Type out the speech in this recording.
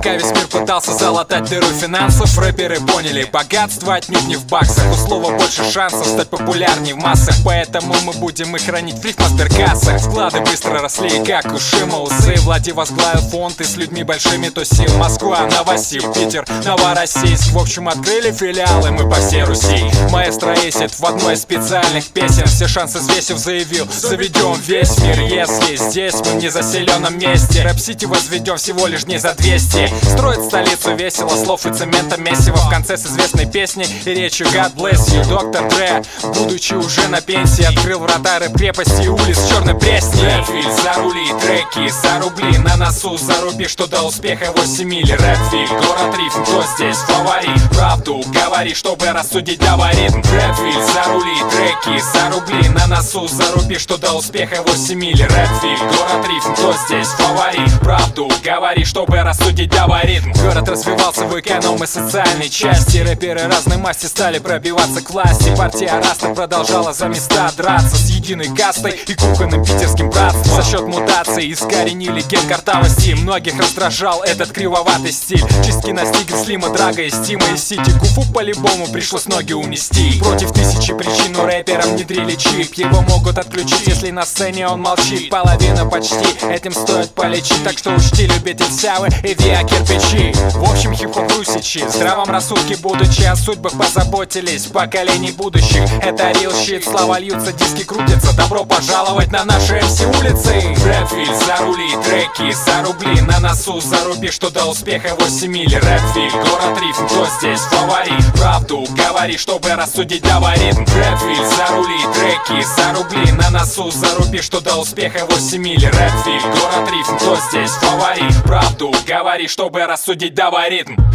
Пока весь мир пытался залатать дыру финансов, рэперы поняли, богатство отнюдь не в баксах. У слова больше шансов стать популярней в массах, поэтому мы будем их хранить в рифмастеркассах. Вклады быстро росли, как у Шима усы. Влади возглавил фонд и с людьми большими тусил. Москва, Новосиб, Питер, Новороссийск. В общем, открыли филиалы мы по всей Руси. Маэстро Эйсид в одной из специальных песен все шансы взвесив заявил: заведем весь мир, если здесь мы в незаселенном месте. Рэп-сити возведем всего лишь дней за 200. Строить столицу весело, слов и цемента месиво. В конце с известной песней и речью God bless you. Доктор Дре, будучи уже на пенсии, открыл врата рэп-крепости и улиц черной пресни. Рэпфиль, зарули, треки, за рубли на носу, заруби, что до успеха 8 миль. Рэпфиль, город рифм, кто здесь фаворит? Правду говори, чтобы рассудить алгоритм. Рэпфиль, зарули, треки, за рубли на носу, заруби, что до успеха 8 миль. Рэпфиль, город рифм, кто здесь фаворит? Правду говори, чтобы рассудить алгоритм. Город развивался в эконом и социальной части. Рэперы разной масти стали пробиваться к власти. Партия Раста продолжала за места драться с единой кастой и кухонным питерским братством. За счет мутаций искоренили ген картавости. Многих раздражал этот кривоватый стиль. Чистки настигли Слима, Драга и Стима и Сити. Гуфу по-любому пришлось ноги унести. Против тысячи причин у рэпера внедрили чип. Его могут отключить, если на сцене он молчит. Половина почти, этим стоит полечить. Так что учти, любитель сявы и кирпичи. В общем, хип-хоп русичи, в здравом рассудке будучи, о судьбах позаботились поколений будущих. Это real shit, слова льются, диски крутятся. Добро пожаловать на наши MC улицы. Рэпфиль, зарули, треки, за рубли на носу, заруби, что до успеха 8 миль. Рэпфиль, город рифм, кто здесь фаворит? Правду говори, чтобы рассудить алгоритм. Рэпфиль, зарули, треки, за рубли на носу, заруби, что до успеха 8 миль. Рэпфиль, город рифм, кто здесь фаворит? Правду говори, чтобы рассудить алгоритм.